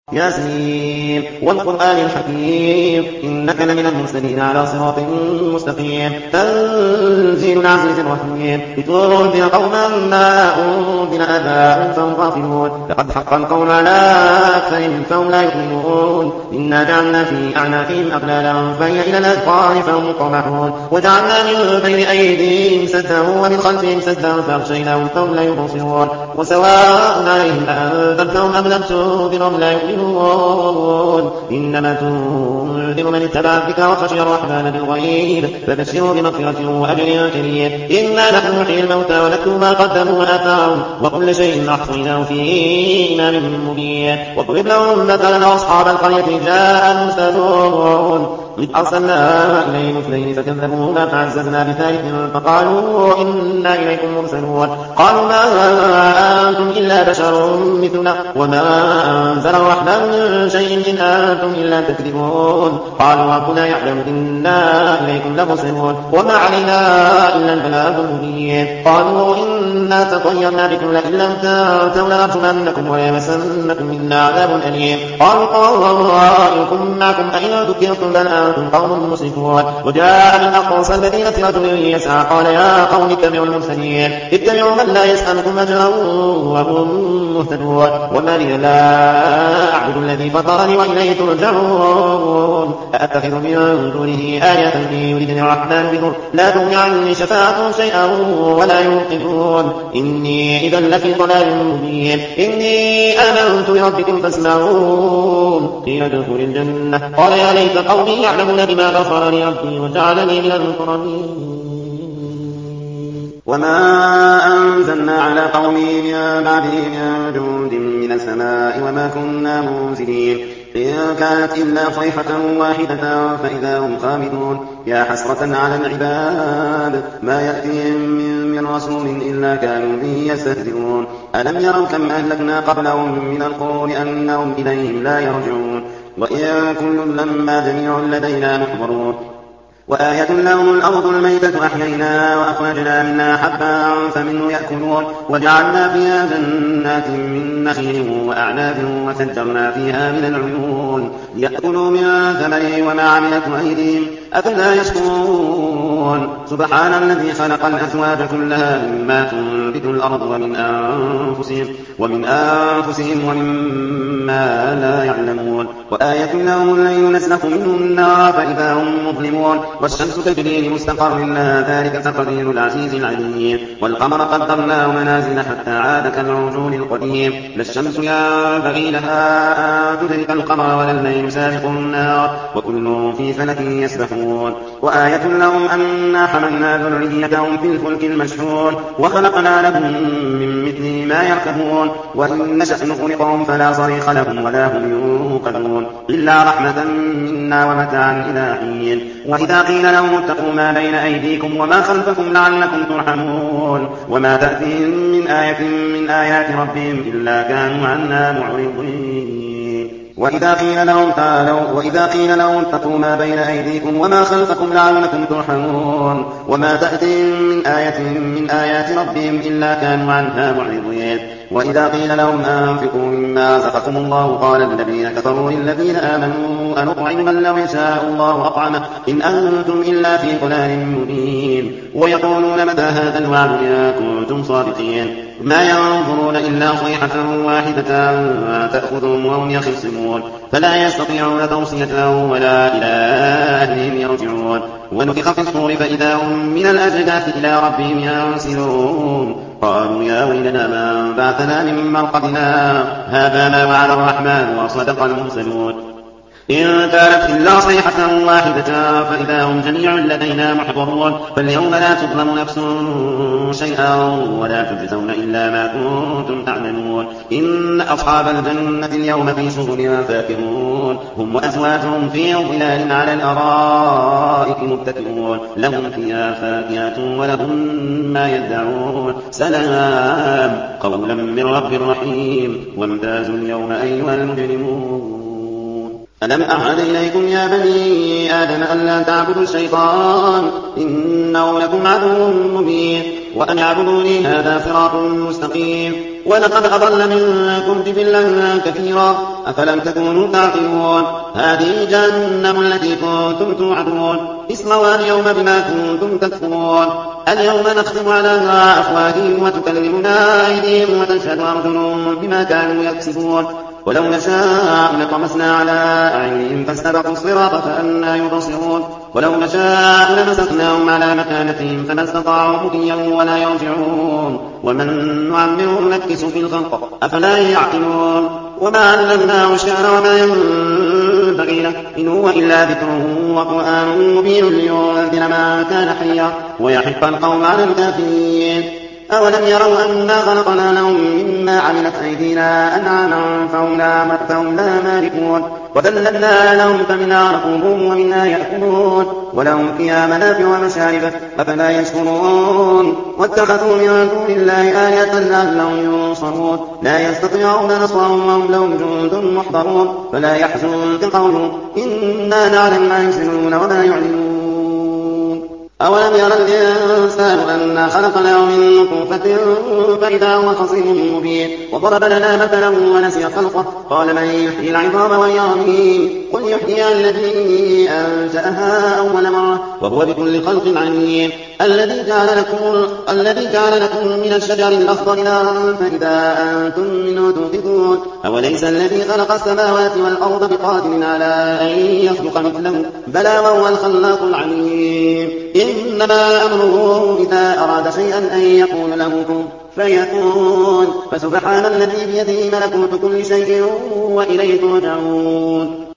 ياسين والقرآن الحكيم إنك لمن المرسلين على صراط مستقيم تنزيل العزيز الرحيم لتنذر قوما ما أنذر آباؤهم فهم غافلون لقد حق القول على أكثرهم فهم لا يؤمنون إنا جعلنا في أعناقهم أغلالا فهي إلى الأذقان فهم مقمحون وجعلنا من بين أيديهم سدا ومن خلفهم سدا فأغشيناهم فهم لا يبصرون وسواء عليهم أأنذرتهم أم لم تنذرهم لا يؤمنون إنما تنذر من اتبع الذكر وخشي الرحمن بالغيب فبشره بمغفرة وأجر كريم إنا نحن نحيي الموتى ونكتب ما قدموا وآثارهم وكل شيء أحصيناه في إمام مبين واضرب لهم مثلا أصحاب القرية جاء المرسلون إذ أرسلنا إليهم اثنين فكذبوهما فعززنا بثالث فقالوا إنا إليكم مرسلون قالوا ما أنتم إلا بشر مثلنا وما أنزل الرحمن من شيء إن أنتم إلا تكذبون قالوا ربنا يعلم إنا إليكم لمرسلون وما علينا إلا البلاغ المبين قالوا إنا تطيرنا بكم لئن لم تنتهوا لنرجمنكم وليمسنكم منا عذاب أليم قالوا طائركم معكم أئن ذكرتم بل أنتم قوم مسرفون وجاء من أقصى المدينة رجل يسعى قال يا قوم اتبعوا المرسلين اتبعوا من لا يسألكم أجرا وهم مهتدون وما لي لا أعبد الذي فطرني وإليه ترجعون أأتخذ من دونه آية يريدني الرحمن بضر لا تغني عني شفاعتهم شيئا ولا ينقذون إني إذا لفي ضلال مبين إني آمنت بربكم فاسمعون قيل ادخل الجنة قال يا ليت قومي يعلمون بما غفر لي ربي وجعلني من المكرمين وما أنزلنا على قومه من بعده من جند من السماء وما كنا منزلين إن كانت إلا صيحة واحدة فإذا هم خامدون يا حسرة على العباد ما يأتيهم من رسول إلا كانوا به يستهزئون ألم يروا كم أهلكنا قبلهم من القرون أنهم إليهم لا يرجعون وإن كل لما جميع لدينا محضرون وآية لهم الأرض الميتة أحيينا وأخرجنا منها حبا فمنه يأكلون وجعلنا فيها جنات من نخيل وأعناب وفجرنا فيها من العيون يأكلوا من ثمره وما عملته أيديهم أفلا يشكرون سبحان الذي خلق الأزواج كلها مما تنبت الأرض ومن أنفسهم ومما لا يعلمون وآية لهم الليل نسلخ منه النار فإذا هم مظلمون والشمس تجري لمستقر لها ذلك تقدير العزيز العليم والقمر قدرناه منازل حتى عاد كالعرجون القديم لا الشمس ينبغي لها أن تدرك القمر ولا الليل سابق النار وكل في فلك يسبحون وآية لهم أنا حملنا ذريتهم في الفلك المشحون وخلقنا لهم من مثله ما يركبون وإن نشأ نغرقهم فلا صريخ لهم ولا هم ينقذون إلا رحمة منا ومتاعا إلى حين وإذا قيل لهم اتقوا ما بين أيديكم وما خلفكم لعلكم ترحمون وما تأتيهم من آية من آيات ربهم إلا كانوا عنها معرضين وإذا قيل لهم اتقوا ما بين أيديكم وما خلفكم لعلكم ترحمون وما تأتيهم من آية من آيات ربهم إلا كانوا عنها معرضين وإذا قيل لهم أنفقوا مما رزقكم الله قال الذين كفروا للذين آمنوا أنطعم من لو يشاء الله أطعمه إن أنتم إلا في ضلال مبين ويقولون متى هذا الوعد إن كنتم صادقين ما ينظرون إلا صيحة واحدة تأخذهم وهم يخصمون فلا يستطيعون توصية ولا إلى أهلهم يرجعون ونفخ في الصور فإذا هم من الأجداث إلى ربهم ينسلون قالوا يا ويلنا من بعثنا من مرقدنا هذا ما وعد الرحمن وصدق المرسلون إن كانت إلا صيحة واحدة فإذا هم جميع لدينا محضرون فاليوم لا تظلم نفس شيئا ولا تجزون إلا ما كنتم تعملون إن أصحاب الجنة اليوم في شغل فاكهون هم وأزواجهم في ظلال على الأرائك متكئون لهم فيها فاكهة ولهم ما يدعون سلام قولا من رب رحيم وامتازوا اليوم أيها المجرمون ألم أعهد إليكم يا بني آدم ألا تعبدوا الشيطان إنه لكم عدو مبين وأن اعبدوني هذا صراط مستقيم ولقد أضل منكم جبلا كثيرا أفلم تكونوا تعقلون هذه جهنم التي كنتم توعدون اصلوها اليوم بما كنتم تكفرون اليوم نختم على أفواههم وتكلمنا أيديهم وتشهد أرجلهم بما كانوا يكسبون ولو نشاء لطمسنا على أعينهم فاستبقوا الصراط فأنى يبصرون ولو نشاء لمسخناهم على مكانتهم فما استطاعوا مضيا ولا يرجعون ومن نعمره نكس في الخلق أفلا يعقلون وما علمناه الشعر وما ينبغي له إن هو إلا ذكر وقرآن مبين لينذر من كان حيا ويحق القوم على الكافرين أولم يروا أنا خلقنا لهم مما عملت أيدينا أنعاما فهم لا مالكون وذللنا لهم فمنها ركوبهم ومنها يأكلون ولهم فيها منافع ومشارب أفلا يشكرون واتخذوا من دون الله آلهة لعلهم ينصرون لا يستطيعون نصرهم وهم لهم جند محضرون فلا يحزنك قولهم إنا نعلم ما يسرون وما يعلنون أولم ير الإنسان أنا خلقناه من نطفة فإذا هو خصيم مبين وضرب لنا مثلا ونسي خلقه قال من يحيي العظام وهي رميم قل يحييها الذي أنشأها أول مرة وهو بكل خلق عليم الذي جعل لكم من الشجر الأخضر نارا فإذا أنتم منه توقدون أوليس الذي خلق السماوات والأرض بقادر على أن يخلق مثله بلى وهو الخلاق العليم إنما أمره إذا أراد شيئا أن يقول له كن فيكون فسبحان الذي بيده ملكوت كل شيء وإليه ترجعون